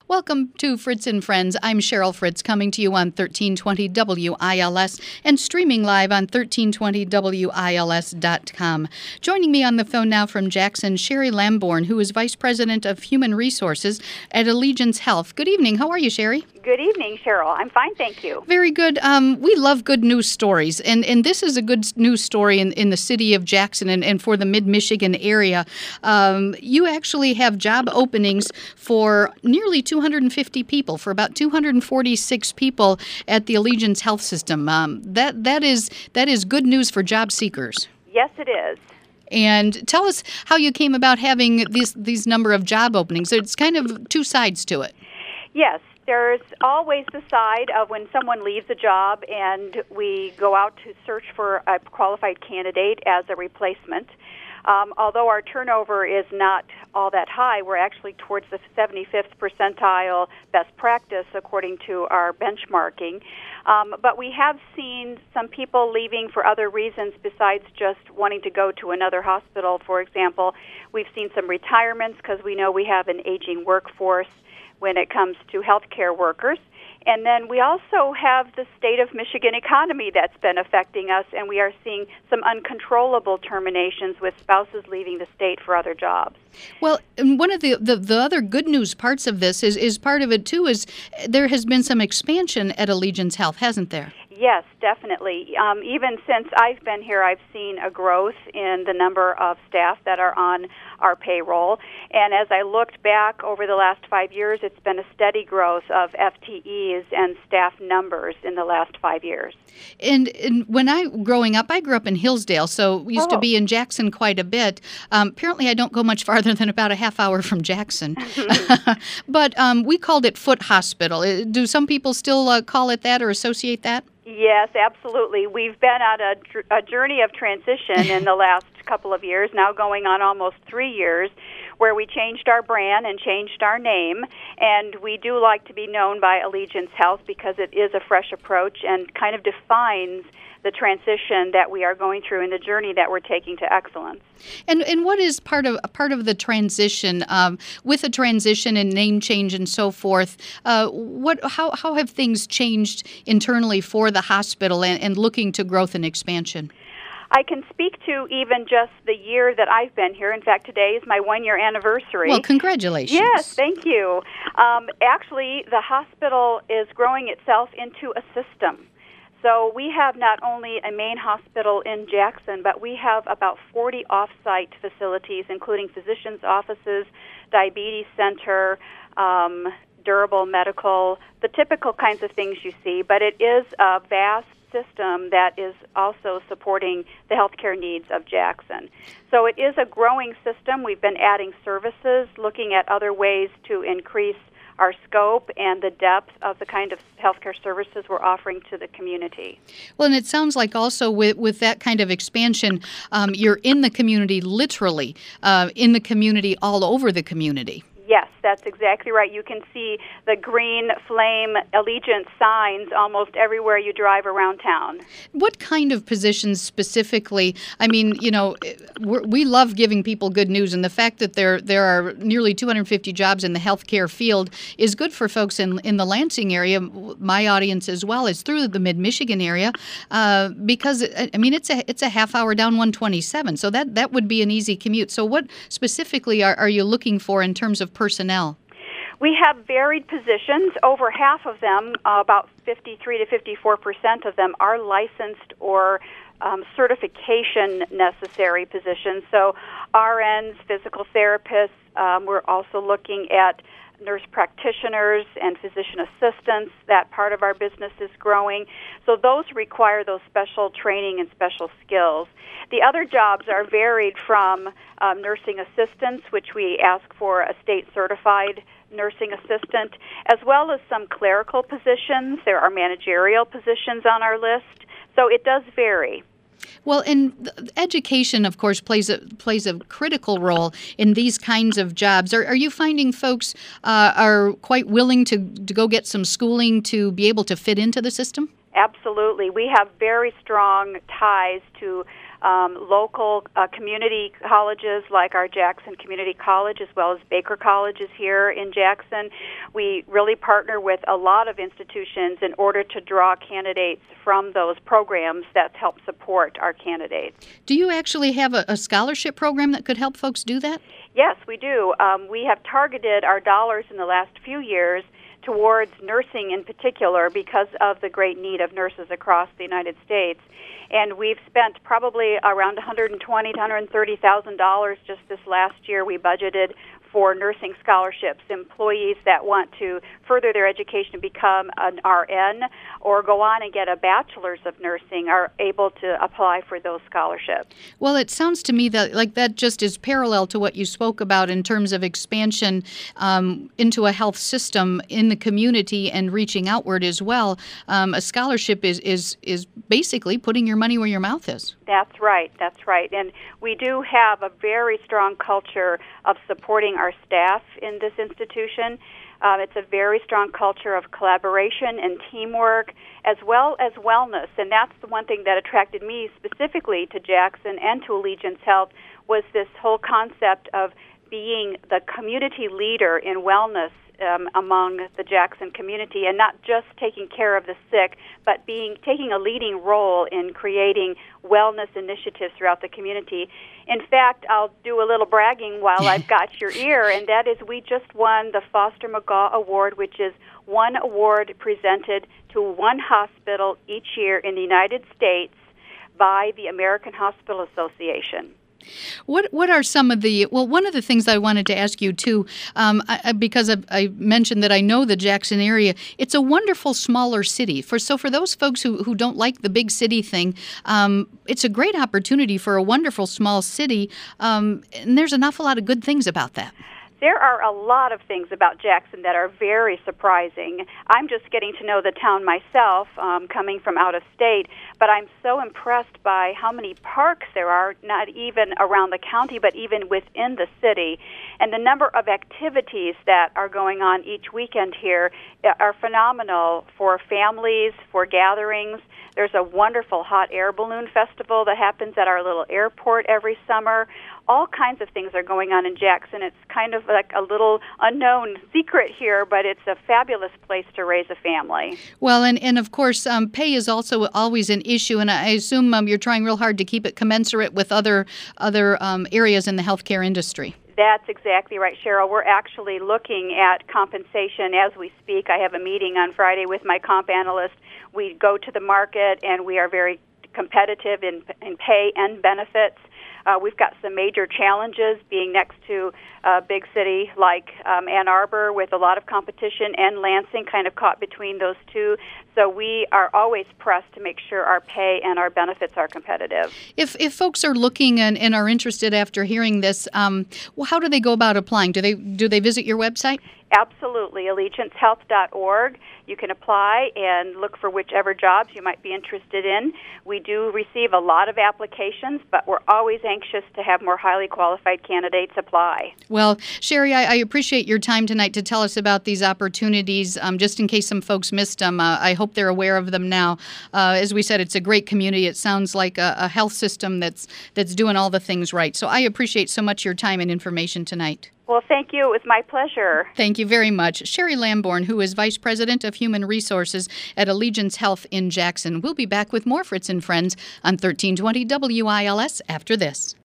Welcome to Fritz and Friends. I'm Cheryl Fritz, coming to you on 1320 WILS and streaming live on 1320WILS.com. Joining me on the phone now from Jackson, Sherry Lamborn, who is Vice President of Human Resources at Allegiance Health. Good evening. How are you, Sherry? Good evening, Cheryl. I'm fine, thank you. Very good. We love good news stories, and this is a good news story in the city of Jackson and for the mid-Michigan area. You actually have job openings for nearly 250 people, for about 246 people at the Allegiance Health System. That is good news for job seekers. Yes, it is. And tell us how you came about having these number of job openings. It's kind of two sides to it. Yes. There's always the side of when someone leaves a job and we go out to search for a qualified candidate as a replacement. Although our turnover is not all that high, we're actually towards the 75th percentile best practice according to our benchmarking. But we have seen some people leaving for other reasons besides just wanting to go to another hospital, for example. We've seen some retirements because we know we have an aging workforce when it comes to healthcare workers. And then we also have the state of Michigan economy that's been affecting us, and we are seeing some uncontrollable terminations with spouses leaving the state for other jobs. Well, and one of the other good news parts of this is part of it, too, is there has been some expansion at Allegiance Health, hasn't there? Yes, definitely. Even since I've been here, I've seen a growth in the number of staff that are on our payroll. And as I looked back over the last 5 years, it's been a steady growth of FTEs and staff numbers in the last 5 years. And when growing up, I grew up in Hillsdale, so we used to be in Jackson quite a bit. Apparently, I don't go much farther than about a half hour from Jackson. But we called it Foot Hospital. Do some people still call it that or associate that? Yes, absolutely. We've been on a journey of transition in the last couple of years, now going on almost 3 years, where we changed our brand and changed our name. And we do like to be known by Allegiance Health because it is a fresh approach and kind of defines the transition that we are going through and the journey that we're taking to excellence. And what is part of the transition with a transition and name change and so forth? How have things changed internally for the hospital and looking to growth and expansion? I can speak to even just the year that I've been here. In fact, today is my 1-year anniversary. Well, congratulations. Yes, thank you. Actually, the hospital is growing itself into a system. So we have not only a main hospital in Jackson, but we have about 40 off-site facilities, including physicians' offices, diabetes center, durable medical, the typical kinds of things you see. But it is a vast system that is also supporting the healthcare needs of Jackson. So it is a growing system. We've been adding services, looking at other ways to increase our scope and the depth of the kind of healthcare services we're offering to the community. Well, and it sounds like also with that kind of expansion, you're in the community, literally, in the community, all over the community. Yes, that's exactly right. You can see the green flame Allegiance signs almost everywhere you drive around town. What kind of positions specifically? I mean, we love giving people good news, and the fact that there are nearly 250 jobs in the healthcare field is good for folks in the Lansing area. My audience as well is through the mid-Michigan area because, I mean, it's a half hour down 127, so that would be an easy commute. So what specifically are you looking for in terms of personnel? We have varied positions. Over half of them, about 53 to 54% of them, are licensed or certification necessary positions. So RNs, physical therapists, we're also looking at nurse practitioners and physician assistants. That part of our business is growing. So those require those special training and special skills. The other jobs are varied from nursing assistants, which we ask for a state-certified nursing assistant, as well as some clerical positions. There are managerial positions on our list. So it does vary. Well, and education, of course, plays a critical role in these kinds of jobs. Are you finding folks are quite willing to go get some schooling to be able to fit into the system? Absolutely. We have very strong ties to local community colleges like our Jackson Community College, as well as Baker College is here in Jackson. We really partner with a lot of institutions in order to draw candidates from those programs that help support our candidates. Do you actually have a scholarship program that could help folks do that? Yes, we do. We have targeted our dollars in the last few years towards nursing in particular because of the great need of nurses across the United States. And we've spent probably around $120,000 to $130,000 just this last year. We budgeted for nursing scholarships, employees that want to further their education to become an RN or go on and get a bachelor's of nursing are able to apply for those scholarships. Well, it sounds to me that that just is parallel to what you spoke about in terms of expansion into a health system in the community and reaching outward as well. A scholarship is basically putting your money where your mouth is. That's right. That's right. And we do have a very strong culture of supporting our staff in this institution. It's a very strong culture of collaboration and teamwork, as well as wellness. And that's the one thing that attracted me specifically to Jackson and to Allegiance Health was this whole concept of being the community leader in wellness among the Jackson community, and not just taking care of the sick, but taking a leading role in creating wellness initiatives throughout the community. In fact, I'll do a little bragging while I've got your ear, and that is we just won the Foster McGaw Award, which is one award presented to one hospital each year in the United States by the American Hospital Association. What are some of the, well, one of the things I wanted to ask you too, because I mentioned that I know the Jackson area, it's a wonderful smaller city. For those folks who don't like the big city thing, it's a great opportunity for a wonderful small city, and there's an awful lot of good things about that. There are a lot of things about Jackson that are very surprising. I'm just getting to know the town myself, coming from out of state, but I'm so impressed by how many parks there are, not even around the county, but even within the city. And the number of activities that are going on each weekend here are phenomenal for families, for gatherings. There's a wonderful hot air balloon festival that happens at our little airport every summer. All kinds of things are going on in Jackson. It's kind of like a little unknown secret here, but it's a fabulous place to raise a family. Well, and of course, pay is also always an issue, and I assume you're trying real hard to keep it commensurate with other areas in the healthcare industry. That's exactly right, Cheryl. We're actually looking at compensation as we speak. I have a meeting on Friday with my comp analyst. We go to the market, and we are very competitive in pay and benefits. We've got some major challenges being next to a big city like Ann Arbor with a lot of competition, and Lansing kind of caught between those two. So we are always pressed to make sure our pay and our benefits are competitive. If folks are looking and are interested after hearing this, how do they go about applying? Do they visit your website? Absolutely, allegiancehealth.org. You can apply and look for whichever jobs you might be interested in. We do receive a lot of applications, but we're always anxious to have more highly qualified candidates apply. Well, Sherry, I appreciate your time tonight to tell us about these opportunities. Just in case some folks missed them, I hope they're aware of them now. As we said, it's a great community. It sounds like a health system that's doing all the things right. So I appreciate so much your time and information tonight. Well, thank you. It was my pleasure. Thank you very much. Sherry Lamborn, who is Vice President of Human Resources at Allegiance Health in Jackson. We'll be back with more Fritz and Friends on 1320 WILS after this.